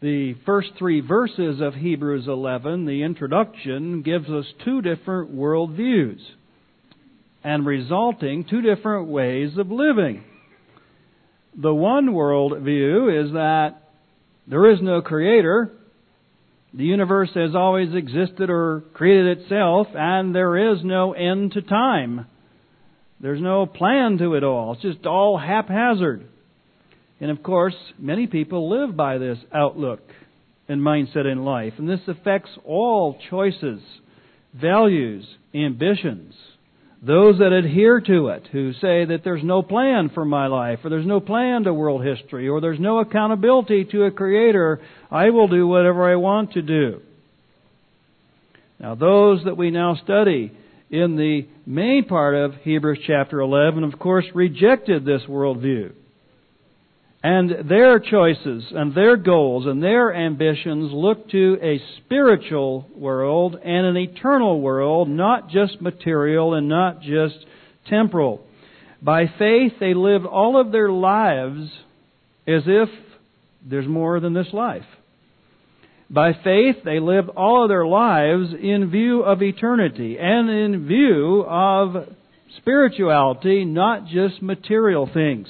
The first 3 verses of Hebrews 11, the introduction, gives us 2 different worldviews and resulting 2 different ways of living. The one worldview is that there is no Creator, the universe has always existed or created itself, and there is no end to time. There's no plan to it all. It's just all haphazard. And of course, many people live by this outlook and mindset in life. And this affects all choices, values, ambitions. Those that adhere to it, who say that there's no plan for my life, or there's no plan to world history, or there's no accountability to a Creator, I will do whatever I want to do. Now, those that we now study in the main part of Hebrews chapter 11, of course, rejected this worldview. And their choices and their goals and their ambitions look to a spiritual world and an eternal world, not just material and not just temporal. By faith, they lived all of their lives as if there's more than this life. By faith, they lived all of their lives in view of eternity and in view of spirituality, not just material things.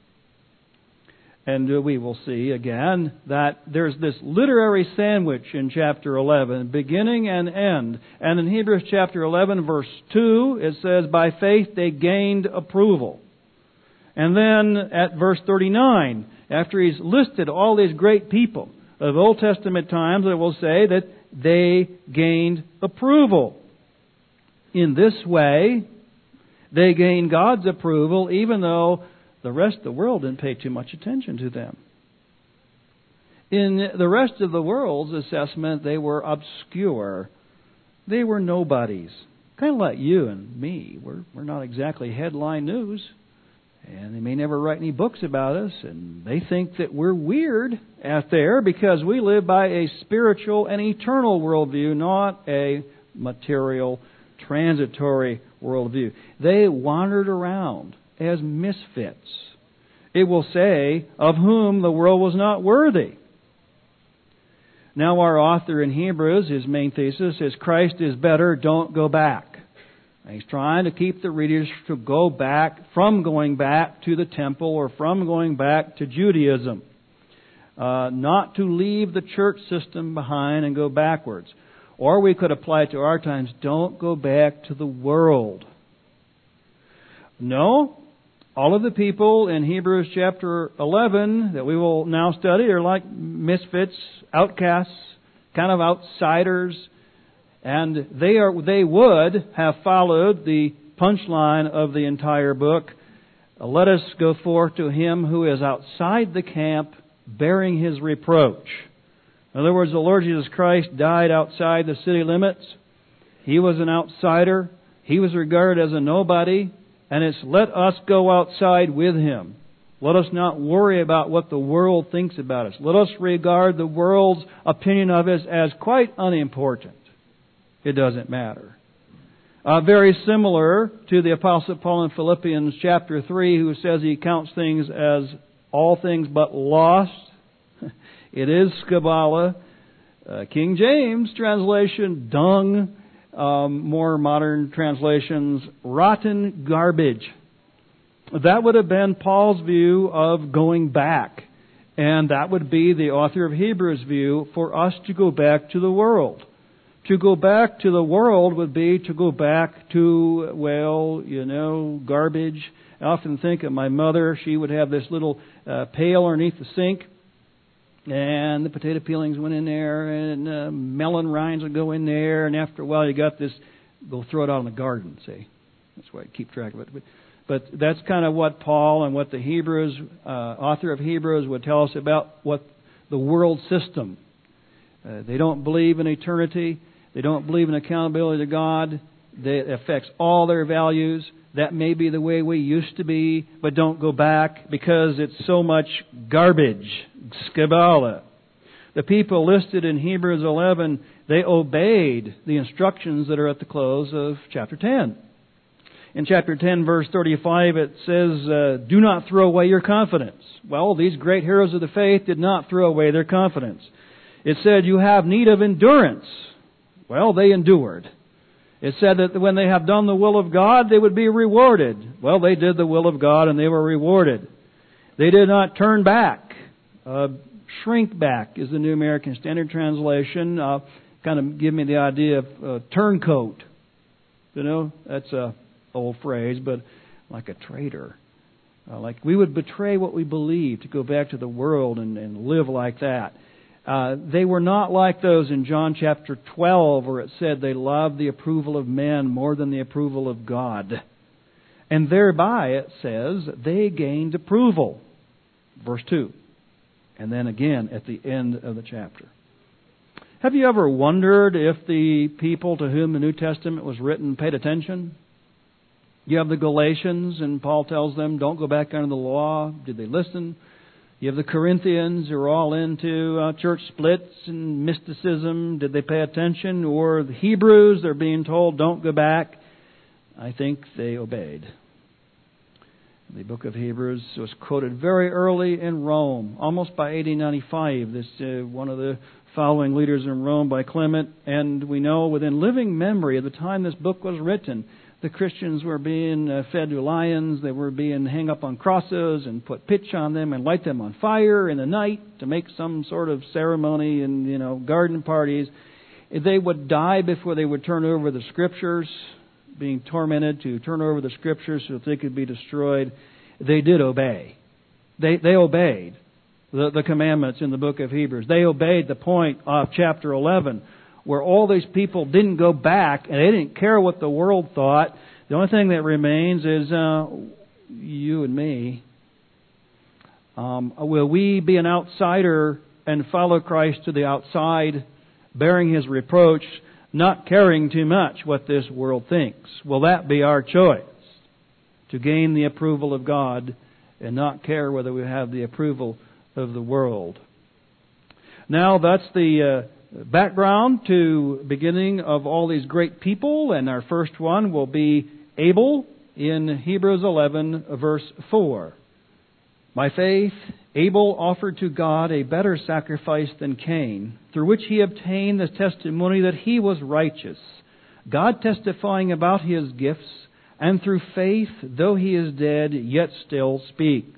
And we will see again that there's this literary sandwich in chapter 11, beginning and end. And in Hebrews chapter 11, verse 2, it says, by faith they gained approval. And then at verse 39, after he's listed all these great people of Old Testament times, it will say that they gained approval. In this way, they gained God's approval, even though the rest of the world didn't pay too much attention to them. In the rest of the world's assessment, they were obscure. They were nobodies. Kind of like you and me. We're not exactly headline news. And they may never write any books about us. And they think that we're weird out there because we live by a spiritual and eternal worldview, not a material, transitory worldview. They wandered around as misfits. It will say, of whom the world was not worthy. Now our author in Hebrews, his main thesis is Christ is better, don't go back. And he's trying to keep the readers from going back to the temple or from going back to Judaism. Not to leave the church system behind and go backwards. Or we could apply it to our times, don't go back to the world. No, all of the people in Hebrews chapter 11 that we will now study are like misfits, outcasts, kind of outsiders, and they would have followed the punchline of the entire book. Let us go forth to him who is outside the camp, bearing his reproach. In other words, the Lord Jesus Christ died outside the city limits. He was an outsider. He was regarded as a nobody. And it's let us go outside with Him. Let us not worry about what the world thinks about us. Let us regard the world's opinion of us as quite unimportant. It doesn't matter. Very similar to the Apostle Paul in Philippians chapter 3, who says he counts things as all things but lost. It is Skabala. King James translation, dung. More modern translations, rotten garbage. That would have been Paul's view of going back. And that would be the author of Hebrews' view for us to go back to the world. To go back to the world would be to go back to, garbage. I often think of my mother. She would have this little pail underneath the sink. And the potato peelings went in there, and melon rinds would go in there, and after a while you got this, go throw it out in the garden, see. That's why I keep track of it. But that's kind of what Paul and what the Hebrews, author of Hebrews would tell us about what the world system. They don't believe in eternity. They don't believe in accountability to God. It affects all their values. That may be the way we used to be, but don't go back because it's so much garbage. Skabala. The people listed in Hebrews 11, they obeyed the instructions that are at the close of chapter 10. In chapter 10, verse 35, it says, do not throw away your confidence. Well, these great heroes of the faith did not throw away their confidence. It said you have need of endurance. Well, they endured. It said that when they have done the will of God, they would be rewarded. Well, they did the will of God and they were rewarded. They did not turn back. Shrink back is the New American Standard Translation. Kind of give me the idea of turncoat. You know, that's an old phrase, but like a traitor. Like we would betray what we believe to go back to the world and live like that. They were not like those in John chapter 12 where it said they loved the approval of men more than the approval of God. And thereby, it says, they gained approval. Verse 2. And then again at the end of the chapter. Have you ever wondered if the people to whom the New Testament was written paid attention? You have the Galatians, and Paul tells them, don't go back under the law. Did they listen? You have the Corinthians, who are all into church splits and mysticism. Did they pay attention? Or the Hebrews, they're being told, don't go back. I think they obeyed. The book of Hebrews was quoted very early in Rome, almost by AD 95. This one of the following leaders in Rome by Clement. And we know within living memory, at the time this book was written, the Christians were being fed to lions. They were being hung up on crosses and put pitch on them and light them on fire in the night to make some sort of ceremony and, garden parties. They would die before they would turn over the Scriptures, being tormented to turn over the Scriptures so that they could be destroyed. They did obey. They obeyed the commandments in the book of Hebrews. They obeyed the point of chapter 11, where all these people didn't go back and they didn't care what the world thought. The only thing that remains is you and me. Will we be an outsider and follow Christ to the outside, bearing His reproach, not caring too much what this world thinks? Will that be our choice? To gain the approval of God and not care whether we have the approval of the world. Now that's the background to beginning of all these great people, and our first one will be Abel in Hebrews 11 verse 4. By faith, Abel offered to God a better sacrifice than Cain, through which he obtained the testimony that he was righteous, God testifying about his gifts, and through faith, though he is dead, yet still speaks.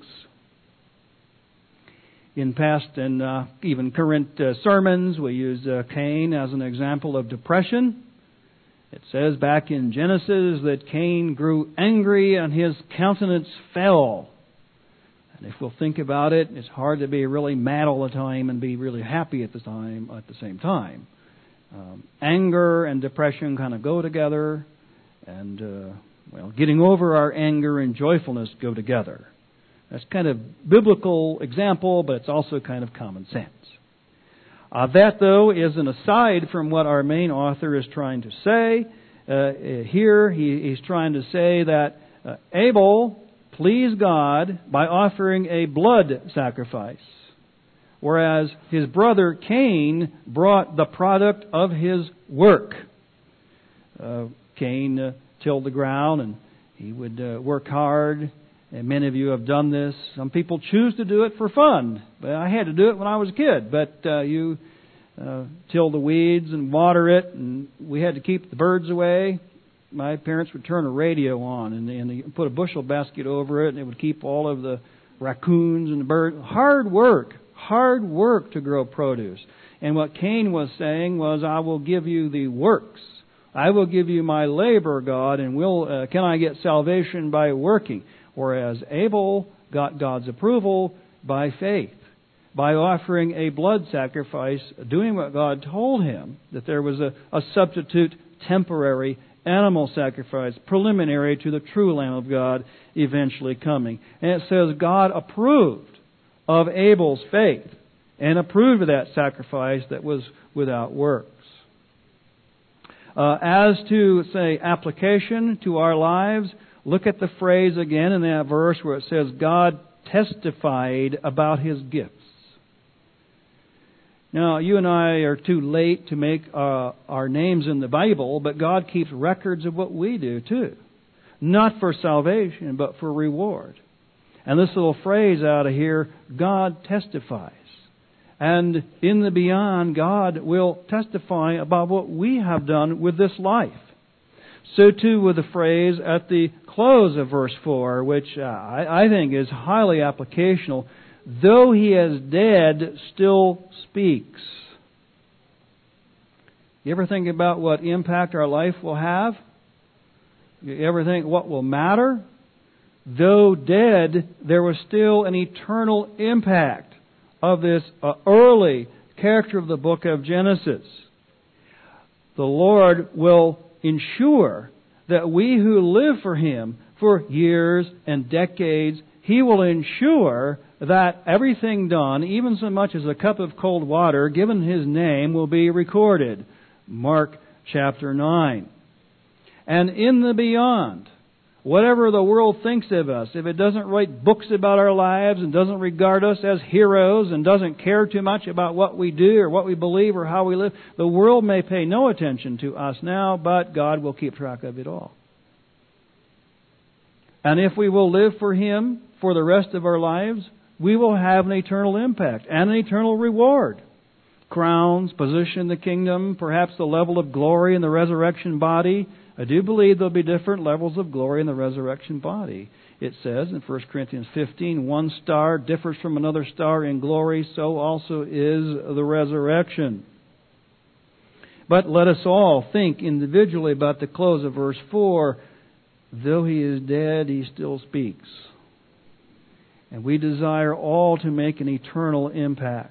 In past and even current sermons, we use Cain as an example of depression. It says back in Genesis that Cain grew angry and his countenance fell. And if we'll think about it, it's hard to be really mad all the time and be really happy at the same time. Anger and depression kind of go together, and getting over our anger and joyfulness go together. That's kind of biblical example, but it's also kind of common sense. That, though, is an aside from what our main author is trying to say. Here, he's trying to say that Abel pleased God by offering a blood sacrifice, whereas his brother Cain brought the product of his work. Cain tilled the ground, and he would work hard. And many of you have done this. Some people choose to do it for fun. But I had to do it when I was a kid. But you till the weeds and water it, and we had to keep the birds away. My parents would turn a radio on, and they put a bushel basket over it, and it would keep all of the raccoons and the birds. Hard work to grow produce. And what Cain was saying was, I will give you the works. I will give you my labor, God, and can I get salvation by working? Whereas Abel got God's approval by faith, by offering a blood sacrifice, doing what God told him, that there was a substitute temporary animal sacrifice, preliminary to the true Lamb of God eventually coming. And it says God approved of Abel's faith and approved of that sacrifice that was without works. As to, say, application to our lives, look at the phrase again in that verse where it says, God testified about His gifts. Now, you and I are too late to make our names in the Bible, but God keeps records of what we do too. Not for salvation, but for reward. And this little phrase out of here, God testifies. And in the beyond, God will testify about what we have done with this life. So too with the phrase at the close of verse 4, which I think is highly applicational. Though he is dead, still speaks. You ever think about what impact our life will have? You ever think what will matter? Though dead, there was still an eternal impact of this early character of the book of Genesis. The Lord will ensure that we who live for Him for years and decades, He will ensure that everything done, even so much as a cup of cold water, given His name, will be recorded. Mark chapter 9. And in the beyond, whatever the world thinks of us, if it doesn't write books about our lives and doesn't regard us as heroes and doesn't care too much about what we do or what we believe or how we live, the world may pay no attention to us now, but God will keep track of it all. And if we will live for Him for the rest of our lives, we will have an eternal impact and an eternal reward. Crowns, position in the kingdom, perhaps the level of glory in the resurrection body. I do believe there'll be different levels of glory in the resurrection body. It says in 1 Corinthians 15, one star differs from another star in glory, so also is the resurrection. But let us all think individually about the close of verse 4. Though he is dead, he still speaks. And we desire all to make an eternal impact.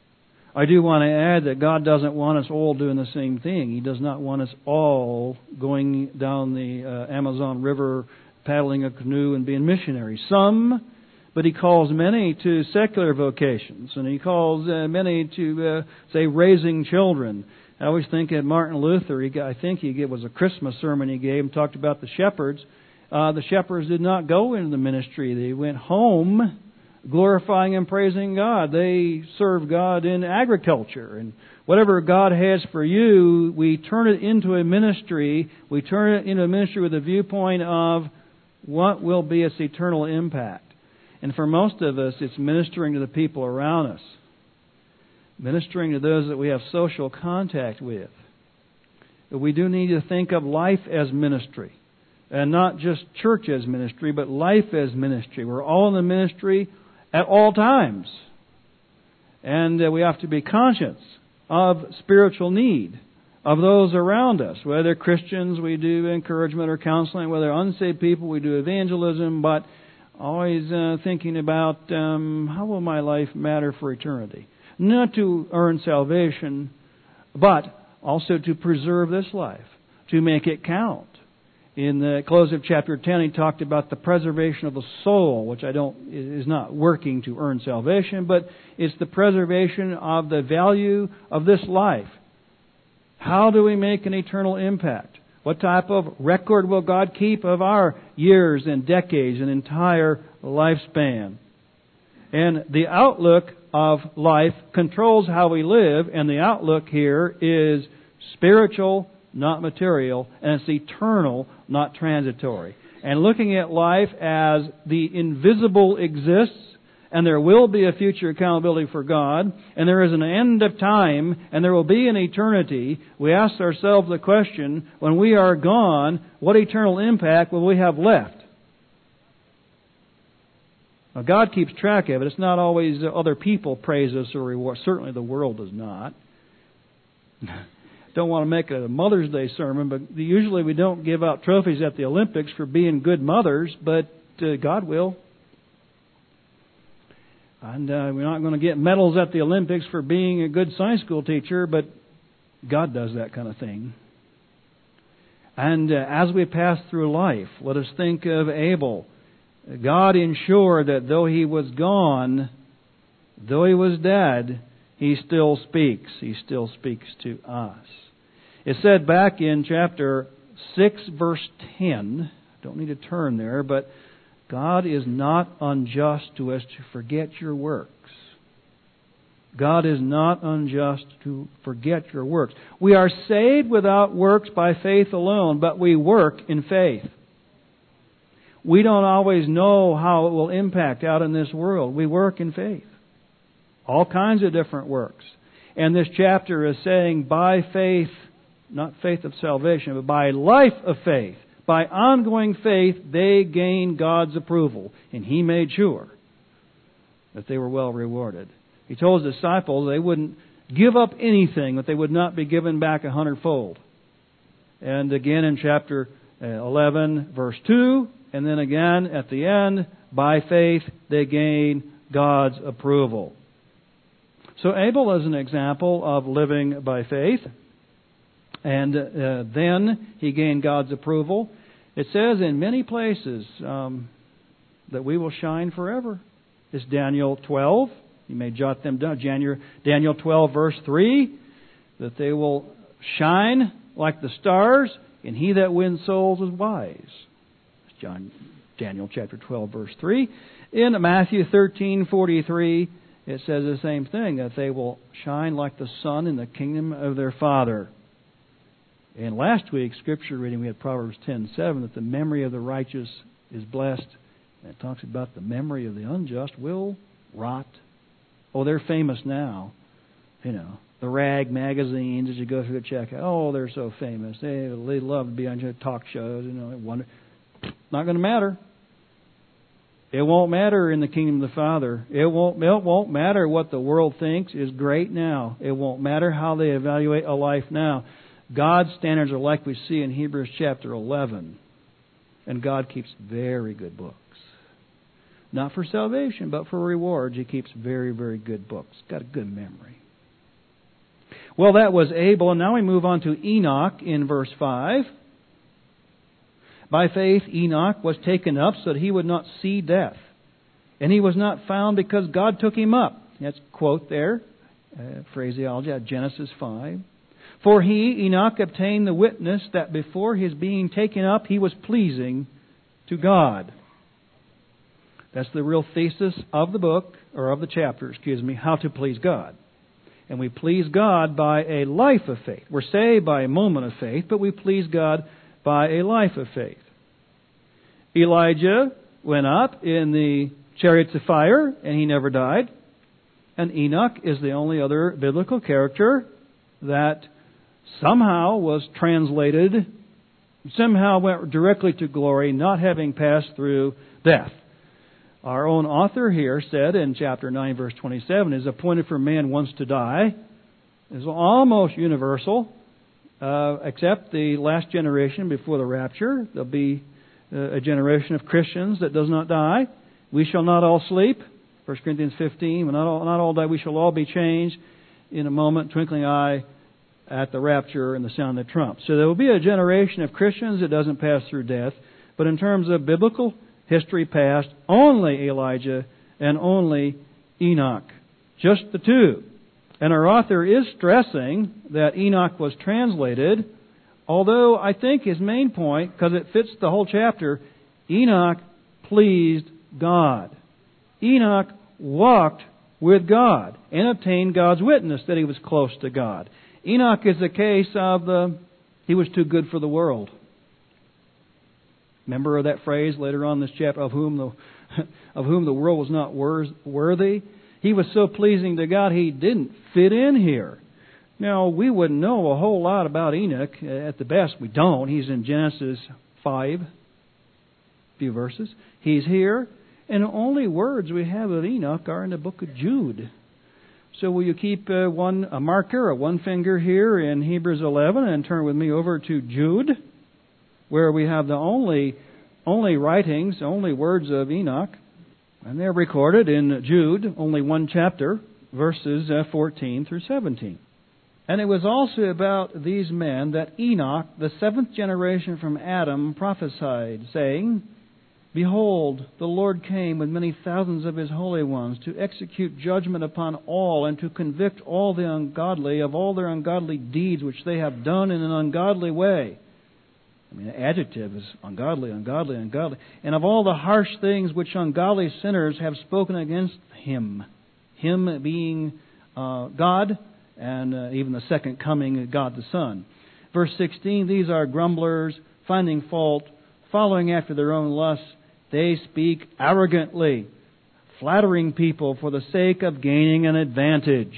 I do want to add that God doesn't want us all doing the same thing. He does not want us all going down the Amazon River, paddling a canoe and being missionaries. Some, but He calls many to secular vocations, and He calls many to, say, raising children. I always think of Martin Luther. It was a Christmas sermon he gave and talked about the shepherds. The shepherds did not go into the ministry. They went home glorifying and praising God. They serve God in agriculture. And whatever God has for you, we turn it into a ministry. We turn it into a ministry with a viewpoint of what will be its eternal impact. And for most of us, it's ministering to the people around us. Ministering to those that we have social contact with. But we do need to think of life as ministry. And not just church as ministry, but life as ministry. We're all in the ministry at all times. And we have to be conscious of spiritual need of those around us. Whether Christians, we do encouragement or counseling. Whether unsaved people, we do evangelism. But always thinking about how will my life matter for eternity. Not to earn salvation, but also to preserve this life, to make it count. In the close of chapter 10, he talked about the preservation of the soul, which is not working to earn salvation, but it's the preservation of the value of this life. How do we make an eternal impact? What type of record will God keep of our years and decades and entire lifespan? And the outlook of life controls how we live, and the outlook here is spiritual, not material, and it's eternal, not transitory. And looking at life as the invisible exists, and there will be a future accountability for God, and there is an end of time, and there will be an eternity, we ask ourselves the question, when we are gone, what eternal impact will we have left? Now, God keeps track of it. It's not always other people praise us or reward. Certainly the world does not. Don't want to make it a Mother's Day sermon, but usually we don't give out trophies at the Olympics for being good mothers, but God will. And we're not going to get medals at the Olympics for being a good Sunday school teacher, but God does that kind of thing. And as we pass through life, let us think of Abel. God ensured that though he was gone, though he was dead, he still speaks. He still speaks to us. It said back in chapter 6, verse 10, don't need to turn there, but God is not unjust to us to forget your works. God is not unjust to forget your works. We are saved without works by faith alone, but we work in faith. We don't always know how it will impact out in this world. We work in faith. All kinds of different works. And this chapter is saying by faith, not faith of salvation, but by life of faith, by ongoing faith, they gain God's approval. And He made sure that they were well rewarded. He told His disciples they wouldn't give up anything, that they would not be given back 100-fold. And again in chapter 11, verse 2, and then again at the end, by faith they gain God's approval. So Abel is an example of living by faith. And then he gained God's approval. It says in many places that we will shine forever. It's Daniel 12. You may jot them down. Daniel 12, verse 3. That they will shine like the stars, and he that wins souls is wise. It's Daniel chapter 12, verse 3. In Matthew 13:43, it says the same thing, that they will shine like the sun in the kingdom of their Father. And last week's scripture reading, we had Proverbs 10:7, that the memory of the righteous is blessed. And it talks about the memory of the unjust will rot. Oh, they're famous now. You know, the rag magazines, as you go through the checkout, oh, they're so famous. They love to be on talk shows. You know, not going to matter. It won't matter in the kingdom of the Father. It won't matter what the world thinks is great now. It won't matter how they evaluate a life now. God's standards are like we see in Hebrews chapter 11. And God keeps very good books. Not for salvation, but for rewards. He keeps very, very good books. Got a good memory. Well, that was Abel. And now we move on to Enoch in verse 5. By faith, Enoch was taken up so that he would not see death. And he was not found because God took him up. That's a quote there, phraseology out of Genesis 5. For he, Enoch, obtained the witness that before his being taken up, he was pleasing to God. That's the real thesis of the book, or of the chapter, how to please God. And we please God by a life of faith. We're saved by a moment of faith, but we please God by a life of faith. Elijah went up in the chariots of fire, and he never died. And Enoch is the only other biblical character that somehow was translated, somehow went directly to glory, not having passed through death. Our own author here said in chapter 9, verse 27, is appointed for man once to die. It's almost universal, except the last generation before the rapture. There'll be a generation of Christians that does not die. We shall not all sleep. 1 Corinthians 15, not all die. We shall all be changed in a moment, twinkling eye, at the rapture and the sound of the trump. So there will be a generation of Christians that doesn't pass through death. But in terms of biblical history past, only Elijah and only Enoch. Just the two. And our author is stressing that Enoch was translated, although I think his main point, because it fits the whole chapter, Enoch pleased God. Enoch walked with God and obtained God's witness that he was close to God. Enoch is the case of he was too good for the world. Remember that phrase later on in this chapter, of whom the world was not worthy? He was so pleasing to God, he didn't fit in here. Now, we wouldn't know a whole lot about Enoch. At the best, we don't. He's in Genesis 5, a few verses. He's here, and the only words we have of Enoch are in the book of Jude. So will you keep a marker, a one finger here in Hebrews 11, and turn with me over to Jude, where we have the only writings, only words of Enoch. And they're recorded in Jude, only one chapter, verses 14 through 17. And it was also about these men that Enoch, the seventh generation from Adam, prophesied, saying, Behold, the Lord came with many thousands of His holy ones to execute judgment upon all and to convict all the ungodly of all their ungodly deeds which they have done in an ungodly way. I mean, the adjective is ungodly, ungodly, ungodly. And of all the harsh things which ungodly sinners have spoken against Him. Him being God, and even the second coming, God the Son. Verse 16, these are grumblers, finding fault, following after their own lusts. They speak arrogantly. flattering people for the sake of gaining an advantage.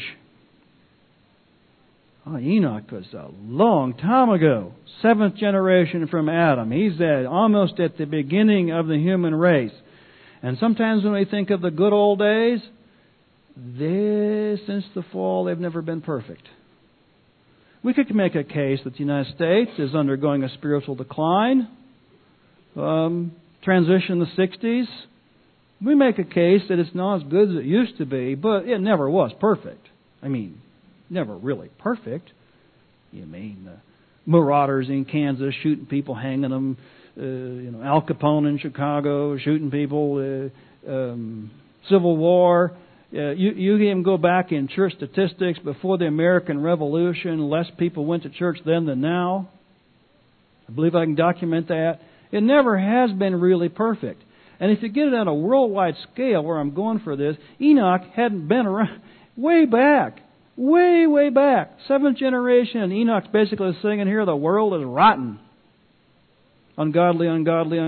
Oh, Enoch was a long time ago. 7th generation from Adam. He's almost at the beginning of the human race. And sometimes when we think of the good old days, since the fall, they've never been perfect. We could make a case that the United States is undergoing a spiritual decline. Transition in the 60s. We make a case that it's not as good as it used to be, but it never was perfect. I mean, never really perfect. You mean marauders in Kansas shooting people, hanging them. Al Capone in Chicago shooting people. Civil War. You can go back in church statistics before the American Revolution. Less people went to church then than now. I believe I can document that. It never has been really perfect. And if you get it on a worldwide scale, where I'm going for this, Enoch hadn't been around way back. Way back. 7th generation. Enoch's basically saying here the world is rotten. Ungodly. And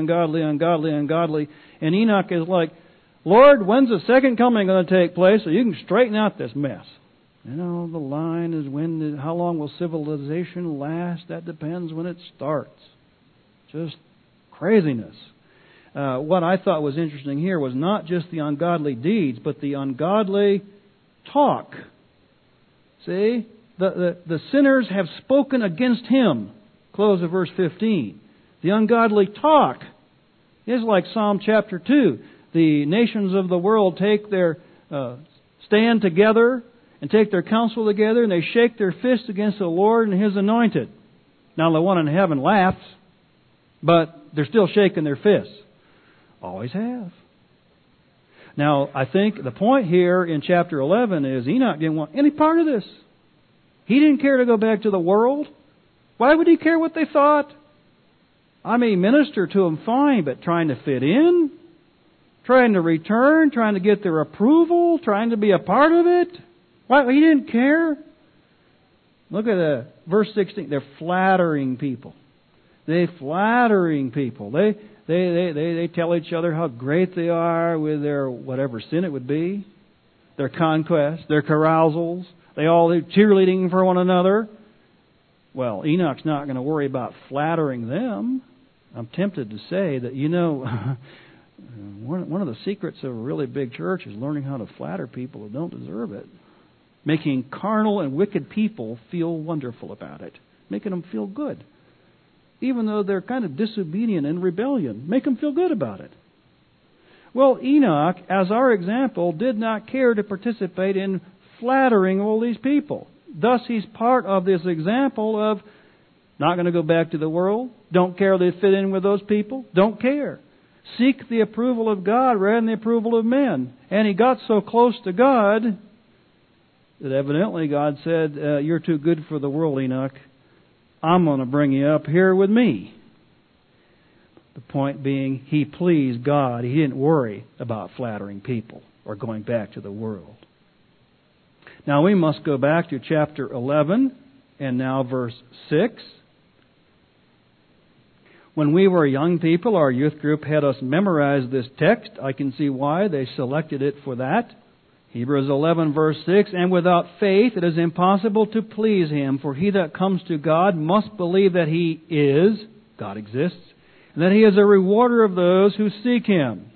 Enoch is like, Lord, when's the second coming going to take place so you can straighten out this mess? The line is how long will civilization last? That depends when it starts. Just craziness. What I thought was interesting here was not just the ungodly deeds, but the ungodly talk. See? The sinners have spoken against him. Close of verse 15. The ungodly talk. It's like Psalm chapter 2. The nations of the world take their stand together and take their counsel together, and they shake their fists against the Lord and His anointed. Now the one in heaven laughs, but they're still shaking their fists. Always have. Now, I think the point here in chapter 11 is Enoch didn't want any part of this. He didn't care to go back to the world. Why would he care what they thought? I may minister to them fine, but trying to fit in, trying to return, trying to get their approval, trying to be a part of it. Why? He didn't care. Look at verse 16. They're flattering people. They tell each other how great they are with their whatever sin it would be, their conquests, their carousals. They all do cheerleading for one another. Well, Enoch's not going to worry about flattering them. I'm tempted to say that, one of the secrets of a really big church is learning how to flatter people who don't deserve it. Making carnal and wicked people feel wonderful about it. Making them feel good. Even though they're kind of disobedient and rebellion. Make them feel good about it. Well, Enoch, as our example, did not care to participate in flattering all these people. Thus, he's part of this example of not going to go back to the world. Don't care they fit in with those people. Don't care. Seek the approval of God rather than the approval of men. And he got so close to God that evidently God said, you're too good for the world, Enoch. I'm going to bring you up here with me. The point being, he pleased God. He didn't worry about flattering people or going back to the world. Now we must go back to chapter 11 and now verse 6. When we were young people, our youth group had us memorize this text. I can see why they selected it for that. Hebrews 11 verse 6, and without faith it is impossible to please Him, for he that comes to God must believe that He is, God exists, and that He is a rewarder of those who seek Him.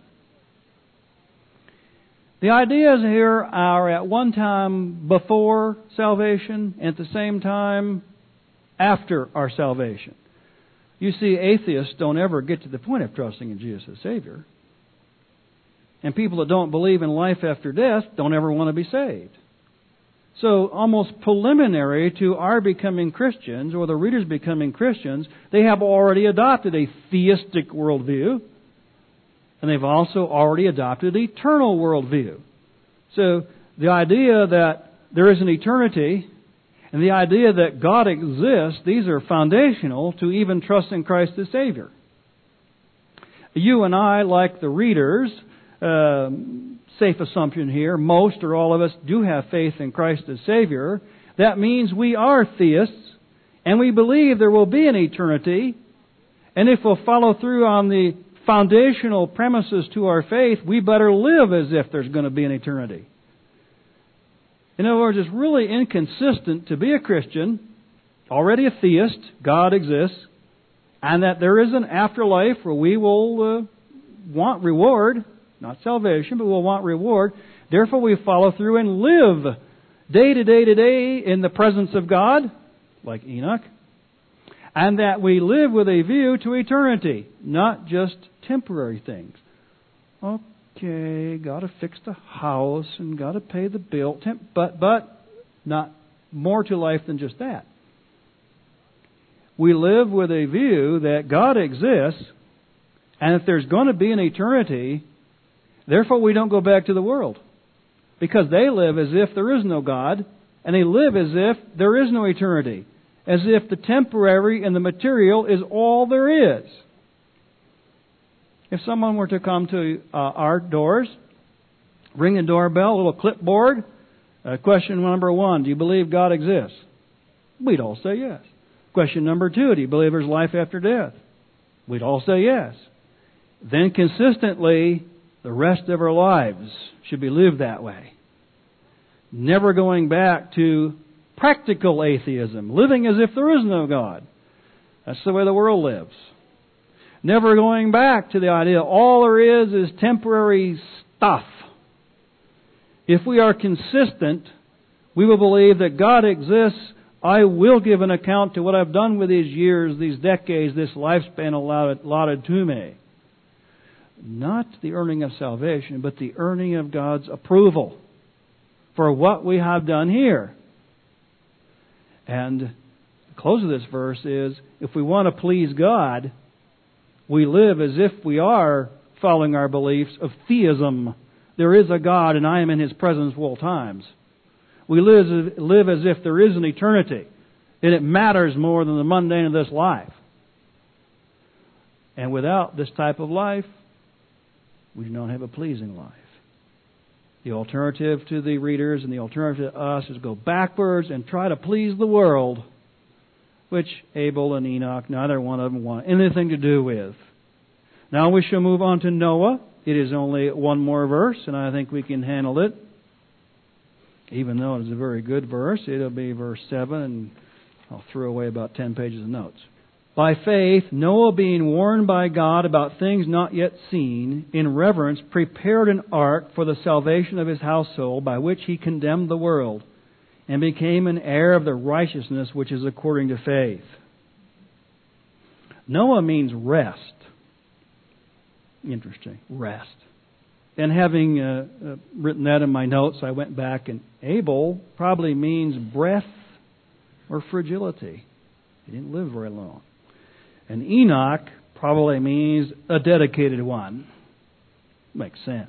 The ideas here are at one time before salvation, and at the same time after our salvation. You see, atheists don't ever get to the point of trusting in Jesus as Savior. And people that don't believe in life after death don't ever want to be saved. So almost preliminary to our becoming Christians, or the readers becoming Christians, they have already adopted a theistic worldview. And they've also already adopted an eternal worldview. So the idea that there is an eternity and the idea that God exists, these are foundational to even trust in Christ as Savior. You and I, like the readers, safe assumption here, most or all of us do have faith in Christ as Savior. That means we are theists, and we believe there will be an eternity. And if we'll follow through on the foundational premises to our faith, we better live as if there's going to be an eternity. In other words, it's really inconsistent to be a Christian, already a theist, God exists, and that there is an afterlife where we will want reward, not salvation, but we'll want reward. Therefore, we follow through and live day to day to day in the presence of God, like Enoch, and that we live with a view to eternity, not just temporary things. Okay, got to fix the house and got to pay the bill, but not more to life than just that. We live with a view that God exists, and if there's going to be an eternity, therefore we don't go back to the world. Because they live as if there is no God, and they live as if there is no eternity. As if the temporary and the material is all there is. If someone were to come to our doors, ring a doorbell, a little clipboard, question number 1, do you believe God exists? We'd all say yes. Question number 2, do you believe there's life after death? We'd all say yes. Then consistently, the rest of our lives should be lived that way. Never going back to practical atheism, living as if there is no God. That's the way the world lives. Never going back to the idea all there is temporary stuff. If we are consistent, we will believe that God exists. I will give an account to what I've done with these years, these decades, this lifespan allotted to me. Not the earning of salvation, but the earning of God's approval for what we have done here. And the close of this verse is, if we want to please God, we live as if we are following our beliefs of theism. There is a God and I am in His presence all times. We live as if there is an eternity, and it matters more than the mundane of this life. And without this type of life, we do not have a pleasing life. The alternative to the readers and the alternative to us is go backwards and try to please the world, which Abel and Enoch, neither one of them want anything to do with. Now we shall move on to Noah. It is only one more verse, and I think we can handle it. Even though it is a very good verse, it'll be verse 7, and I'll throw away about 10 pages of notes. By faith, Noah, being warned by God about things not yet seen, in reverence prepared an ark for the salvation of his household, by which he condemned the world, and became an heir of the righteousness which is according to faith. Noah means rest. Interesting. Rest. And having written that in my notes, I went back, and Abel probably means breath or fragility. He didn't live very long. And Enoch probably means a dedicated one. Makes sense.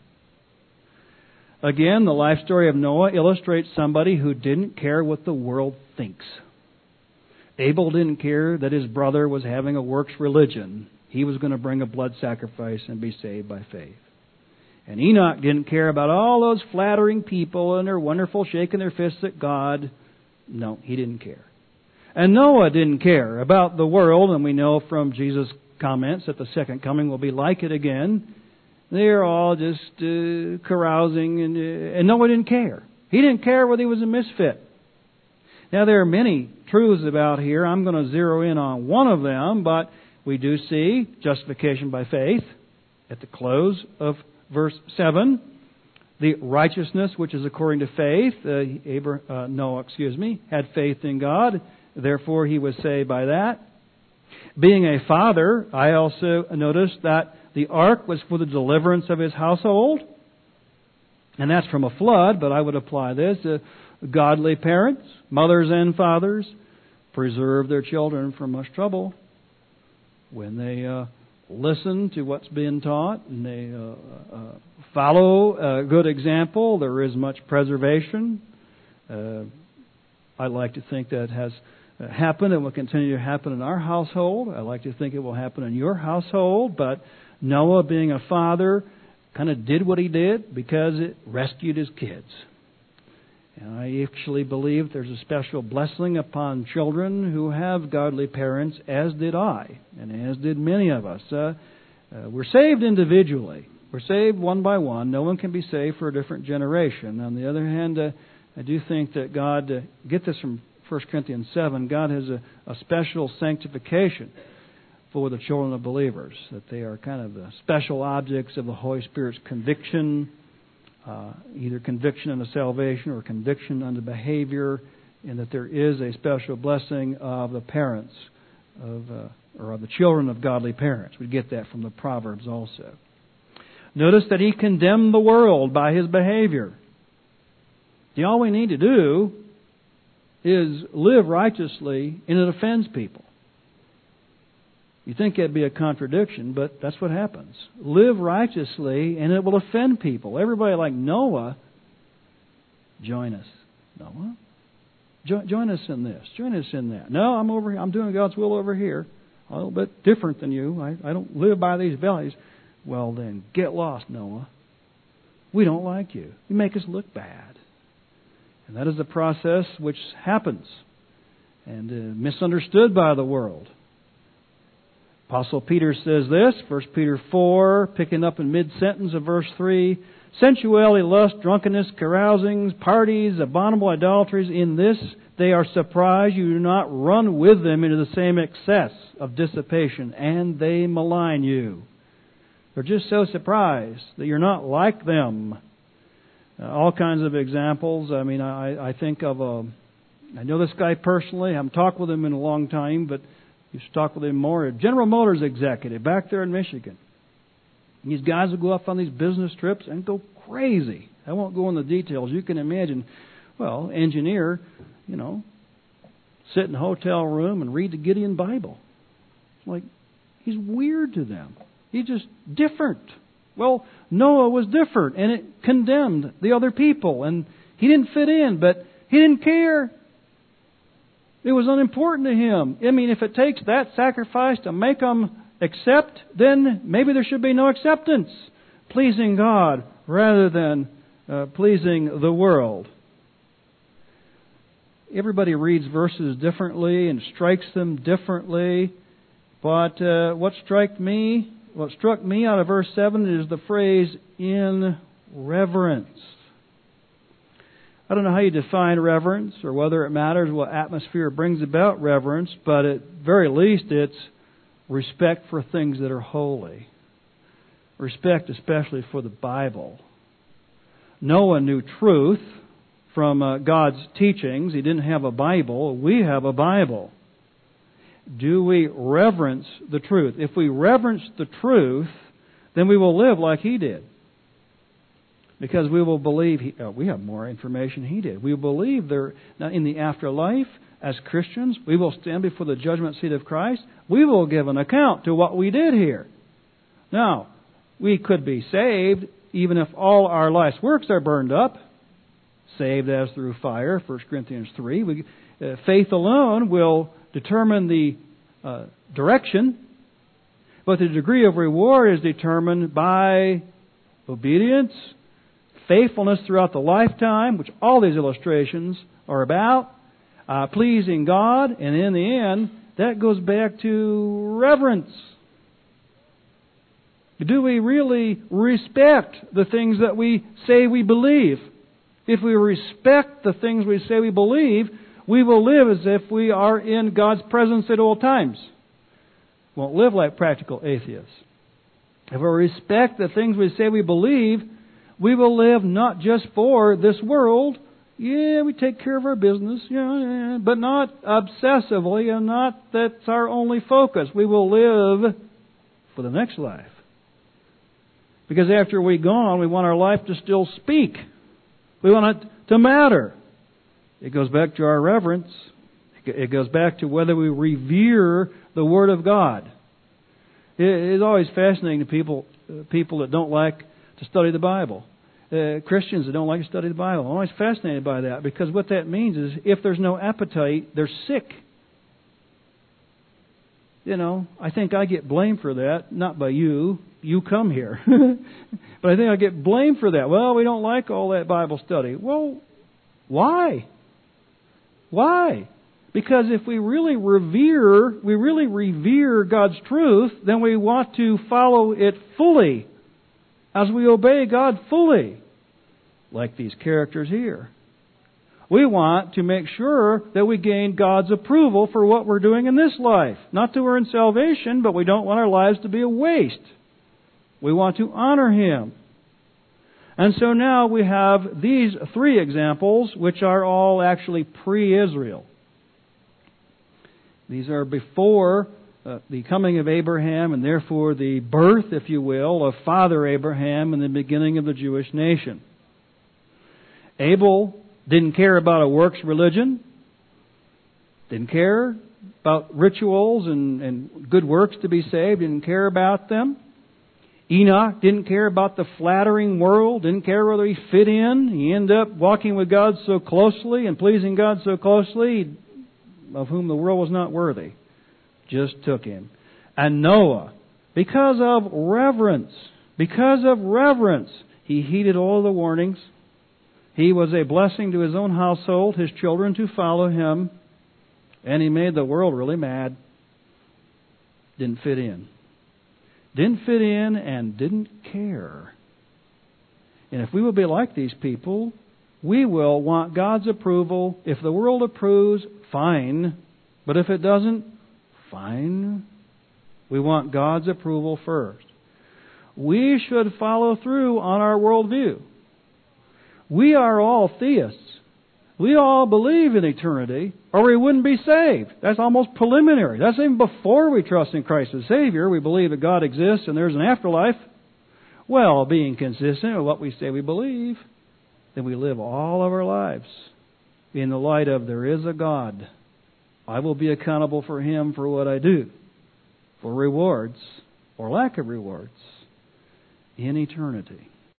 Again, the life story of Noah illustrates somebody who didn't care what the world thinks. Abel didn't care that his brother was having a works religion. He was going to bring a blood sacrifice and be saved by faith. And Enoch didn't care about all those flattering people and their wonderful shaking their fists at God. No, he didn't care. And Noah didn't care about the world, and we know from Jesus' comments that the second coming will be like it again. They're all just carousing, and Noah didn't care. He didn't care whether he was a misfit. Now, there are many truths about here. I'm going to zero in on one of them, but we do see justification by faith at the close of verse 7. The righteousness which is according to faith. Noah had faith in God. Therefore, he was saved by that. Being a father, I also noticed that the ark was for the deliverance of his household. And that's from a flood, but I would apply this to godly parents, mothers and fathers, preserve their children from much trouble when they listen to what's being taught and they follow a good example. There is much preservation. I like to think that has happened and will continue to happen in our household. I like to think it will happen in your household. But Noah, being a father, kind of did what he did because it rescued his kids. And I actually believe there's a special blessing upon children who have godly parents, as did I, and as did many of us. We're saved individually. We're saved one by one. No one can be saved for a different generation. On the other hand, I do think that God, get this from 1 Corinthians 7, God has a special sanctification for the children of believers, that they are kind of the special objects of the Holy Spirit's conviction, either conviction unto salvation or conviction unto behavior, and that there is a special blessing of the parents or of the children of godly parents. We get that from the Proverbs also. Notice that He condemned the world by His behavior. See, all we need to do is live righteously, and it offends people. You think that'd be a contradiction, but that's what happens. Live righteously, and it will offend people. Everybody like Noah, join us. Noah? Join us in this. Join us in that. No, I'm doing God's will over here. A little bit different than you. I don't live by these values. Well then, get lost, Noah. We don't like you. You make us look bad. And that is the process which happens and misunderstood by the world. Apostle Peter says this, 1 Peter 4, picking up in mid-sentence of verse 3, sensuality, lust, drunkenness, carousings, parties, abominable idolatries, in this they are surprised you do not run with them into the same excess of dissipation, and they malign you. They're just so surprised that you're not like them. All kinds of examples. I mean, I think of I know this guy personally. I haven't talked with him in a long time, but used to talk with him more. A General Motors executive back there in Michigan. These guys will go off on these business trips and go crazy. I won't go into the details. You can imagine, well, engineer, sit in a hotel room and read the Gideon Bible. It's like, he's weird to them. He's just different. Well, Noah was different, and it condemned the other people, and he didn't fit in, but he didn't care. It was unimportant to him. I mean, if it takes that sacrifice to make them accept, then maybe there should be no acceptance. Pleasing God rather than pleasing the world. Everybody reads verses differently and strikes them differently. But what struck me out of verse 7 is the phrase, in reverence. I don't know how you define reverence or whether it matters what atmosphere brings about reverence, but at very least it's respect for things that are holy. Respect especially for the Bible. Noah knew truth from God's teachings. He didn't have a Bible. We have a Bible. Do we reverence the truth? If we reverence the truth, then we will live like He did. Because we will believe we have more information He did. We will believe now in the afterlife, as Christians, we will stand before the judgment seat of Christ. We will give an account to what we did here. Now, we could be saved even if all our life's works are burned up. Saved as through fire, 1 Corinthians 3. Faith alone will determine the direction, but the degree of reward is determined by obedience, faithfulness throughout the lifetime, which all these illustrations are about, pleasing God, and in the end, that goes back to reverence. Do we really respect the things that we say we believe? If we respect the things we say we believe, we will live as if we are in God's presence at all times. Won't live like practical atheists. If we respect the things we say we believe, we will live not just for this world. Yeah, we take care of our business, but not obsessively, and not that's our only focus. We will live for the next life. Because after we're gone, we want our life to still speak. We want it to matter. It goes back to our reverence. It goes back to whether we revere the Word of God. It's always fascinating to people that don't like to study the Bible. Christians that don't like to study the Bible. I'm always fascinated by that, because what that means is if there's no appetite, they're sick. I think I get blamed for that, not by you. You come here. But I think I get blamed for that. Well, we don't like all that Bible study. Well, why? Why? Because if we really revere God's truth, then we want to follow it fully as we obey God fully, like these characters here. We want to make sure that we gain God's approval for what we're doing in this life. Not to earn salvation, but we don't want our lives to be a waste. We want to honor Him. And so now we have these three examples, which are all actually pre-Israel. These are before the coming of Abraham, and therefore the birth, if you will, of Father Abraham and the beginning of the Jewish nation. Abel didn't care about a works religion, didn't care about rituals and good works to be saved, didn't care about them. Enoch didn't care about the flattering world, didn't care whether he fit in. He ended up walking with God so closely and pleasing God so closely, of whom the world was not worthy, just took him. And Noah, because of reverence, he heeded all the warnings. He was a blessing to his own household, his children to follow him, and he made the world really mad. Didn't fit in. Didn't fit in and didn't care. And if we will be like these people, we will want God's approval. If the world approves, fine. But if it doesn't, fine. We want God's approval first. We should follow through on our worldview. We are all theists. We all believe in eternity, or we wouldn't be saved. That's almost preliminary. That's even before we trust in Christ as Savior. We believe that God exists and there's an afterlife. Well, being consistent with what we say we believe, then we live all of our lives in the light of there is a God. I will be accountable for Him for what I do, for rewards or lack of rewards in eternity.